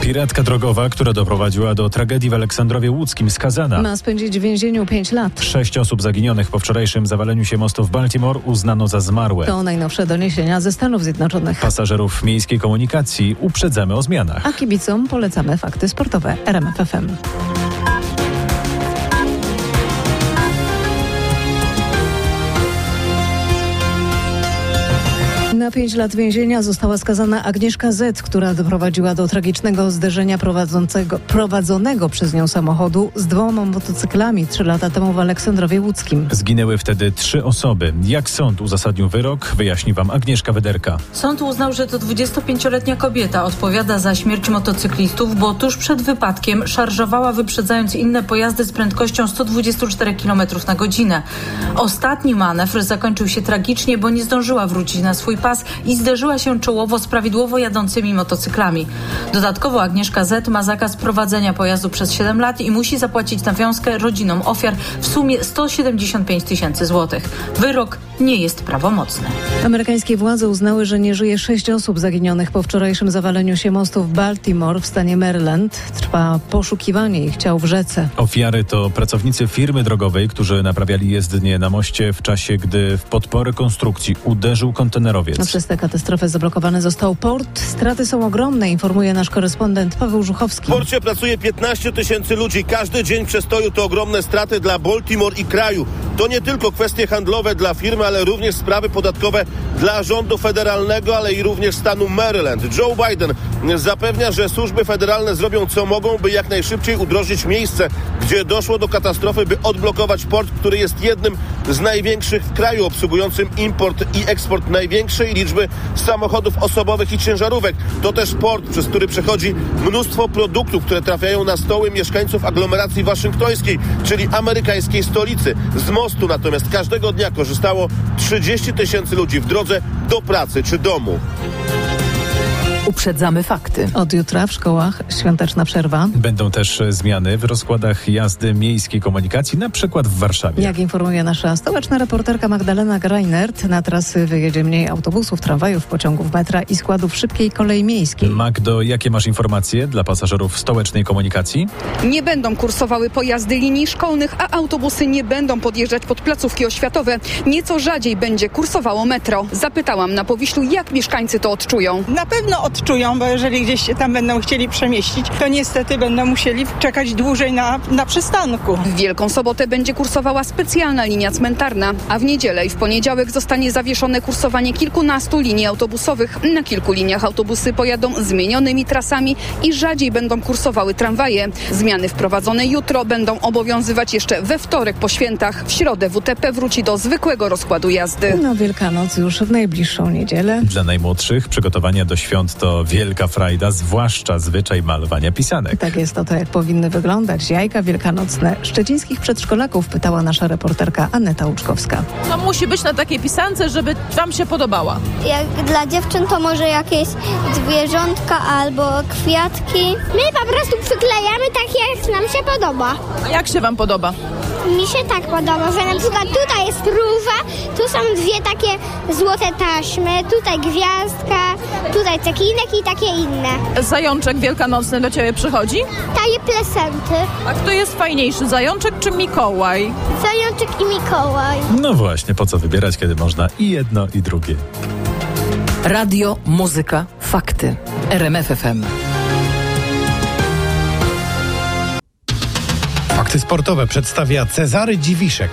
Piratka drogowa, która doprowadziła do tragedii w Aleksandrowie Łódzkim, skazana. Ma spędzić w więzieniu 5 lat. 6 osób zaginionych po wczorajszym zawaleniu się mostu w Baltimore uznano za zmarłe. To najnowsze doniesienia ze Stanów Zjednoczonych. Pasażerów miejskiej komunikacji uprzedzamy o zmianach. A kibicom polecamy fakty sportowe RMF FM. Na 5 lat więzienia została skazana Agnieszka Z., która doprowadziła do tragicznego zderzenia prowadzonego przez nią samochodu z 2 motocyklami 3 lata temu w Aleksandrowie Łódzkim. Zginęły wtedy 3 osoby. Jak sąd uzasadnił wyrok, wyjaśni wam Agnieszka Wyderka. Sąd uznał, że to 25-letnia kobieta odpowiada za śmierć motocyklistów, bo tuż przed wypadkiem szarżowała, wyprzedzając inne pojazdy z prędkością 124 km na godzinę. Ostatni manewr zakończył się tragicznie, bo nie zdążyła wrócić na swój pas i zderzyła się czołowo z prawidłowo jadącymi motocyklami. Dodatkowo Agnieszka Z. ma zakaz prowadzenia pojazdu przez 7 lat i musi zapłacić nawiązkę rodzinom ofiar w sumie 175 000 złotych. Wyrok nie jest prawomocny. Amerykańskie władze uznały, że nie żyje 6 osób zaginionych po wczorajszym zawaleniu się mostu w Baltimore w stanie Maryland. Trwa poszukiwanie ich ciał w rzece. Ofiary to pracownicy firmy drogowej, którzy naprawiali jezdnię na moście w czasie, gdy w podpory konstrukcji uderzył kontenerowiec. Przez tę katastrofę zablokowany został port. Straty są ogromne, informuje nasz korespondent Paweł Żuchowski. W porcie pracuje 15 000 ludzi. Każdy dzień przestoju to ogromne straty dla Baltimore i kraju. To nie tylko kwestie handlowe dla firmy, ale również sprawy podatkowe dla rządu federalnego, ale i również stanu Maryland. Joe Biden zapewnia, że służby federalne zrobią co mogą, by jak najszybciej udrożnić miejsce, gdzie doszło do katastrofy, by odblokować port, który jest jednym z największych w kraju, obsługującym import i eksport największej liczby samochodów osobowych i ciężarówek. To też port, przez który przechodzi mnóstwo produktów, które trafiają na stoły mieszkańców aglomeracji waszyngtońskiej, czyli amerykańskiej stolicy. Z mostu natomiast każdego dnia korzystało 30 000 ludzi w drodze do pracy czy domu. Uprzedzamy fakty. Od jutra w szkołach świąteczna przerwa. Będą też zmiany w rozkładach jazdy miejskiej komunikacji, na przykład w Warszawie. Jak informuje nasza stołeczna reporterka Magdalena Greinert, na trasy wyjedzie mniej autobusów, tramwajów, pociągów metra i składów szybkiej kolei miejskiej. Magdo, jakie masz informacje dla pasażerów stołecznej komunikacji? Nie będą kursowały pojazdy linii szkolnych, a autobusy nie będą podjeżdżać pod placówki oświatowe. Nieco rzadziej będzie kursowało metro. Zapytałam na Powiślu, jak mieszkańcy to odczują. Na pewno odczują, bo jeżeli gdzieś się tam będą chcieli przemieścić, to niestety będą musieli czekać dłużej na przystanku. W Wielką Sobotę będzie kursowała specjalna linia cmentarna, a w niedzielę i w poniedziałek zostanie zawieszone kursowanie kilkunastu linii autobusowych. Na kilku liniach autobusy pojadą zmienionymi trasami i rzadziej będą kursowały tramwaje. Zmiany wprowadzone jutro będą obowiązywać jeszcze we wtorek po świętach. W środę WTP wróci do zwykłego rozkładu jazdy. No Wielkanoc już w najbliższą niedzielę. Dla najmłodszych przygotowania do świąt to wielka frajda, zwłaszcza zwyczaj malowania pisanek. Tak jest, to jak powinny wyglądać jajka wielkanocne szczecińskich przedszkolaków, pytała nasza reporterka Aneta Łuczkowska. To musi być na takiej pisance, żeby wam się podobała. Jak dla dziewczyn to może jakieś zwierzątka albo kwiatki. My po prostu przyklejamy tak, jak nam się podoba. A jak się wam podoba? Mi się tak podoba, że na przykład tutaj jest róża, tu są 2 takie złote taśmy, tutaj gwiazdka, tutaj cekinek i takie inne. Zajączek wielkanocny do ciebie przychodzi? Daje prezenty. A kto jest fajniejszy, zajączek czy Mikołaj? Zajączek i Mikołaj. No właśnie, po co wybierać, kiedy można i jedno, i drugie. Radio, muzyka, fakty. RMF FM. Fakty sportowe przedstawia Cezary Dziwiszek.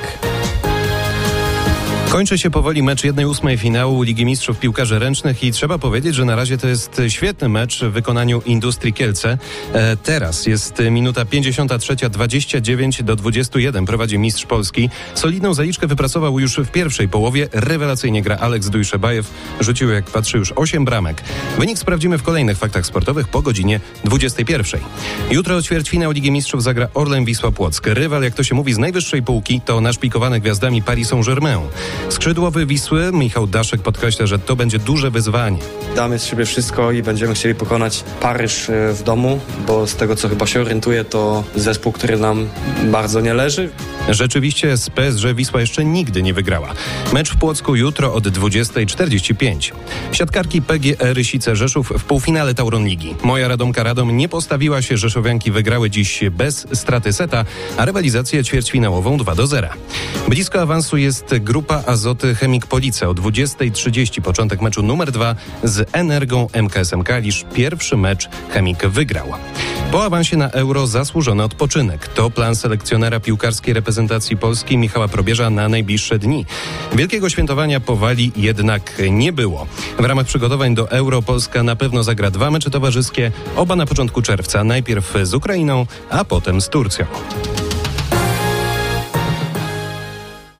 Kończy się powoli mecz 1/8 finału Ligi Mistrzów Piłkarzy Ręcznych i trzeba powiedzieć, że na razie to jest świetny mecz w wykonaniu Industrii Kielce. Teraz jest minuta 53, 29-21 prowadzi mistrz Polski. Solidną zaliczkę wypracował już w pierwszej połowie. Rewelacyjnie gra Aleks Dujszebajew. Rzucił, jak patrzy, już 8 bramek. Wynik sprawdzimy w kolejnych faktach sportowych po godzinie 21. Jutro ćwierćfinał Ligi Mistrzów zagra Orlen Wisła Płock. Rywal, jak to się mówi, z najwyższej półki to naszpikowany gwiazdami Paris Saint-Germain. Skrzydłowy Wisły Michał Daszek podkreśla, że to będzie duże wyzwanie. Damy z siebie wszystko i będziemy chcieli pokonać Paryż w domu, bo z tego, co chyba się orientuję, to zespół, który nam bardzo nie leży. Rzeczywiście z PSG Wisła jeszcze nigdy nie wygrała. Mecz w Płocku jutro od 20:45. Siatkarki PGE Rysice Rzeszów w półfinale Tauron Ligi. Moja Radomka Radom nie postawiła się, rzeszowianki wygrały dziś bez straty seta, a rywalizację ćwierćfinałową 2-0. Blisko awansu jest grupa Azoty Chemik Police. O 20:30 początek meczu numer 2 z Energią MKSM Kalisz. Pierwszy mecz Chemik wygrał. Po awansie na Euro zasłużony odpoczynek. To plan selekcjonera piłkarskiej reprezentacji Polski Michała Probierza na najbliższe dni. Wielkiego świętowania powali jednak nie było. W ramach przygotowań do Euro Polska na pewno zagra 2 mecze towarzyskie, oba na początku czerwca. Najpierw z Ukrainą, a potem z Turcją.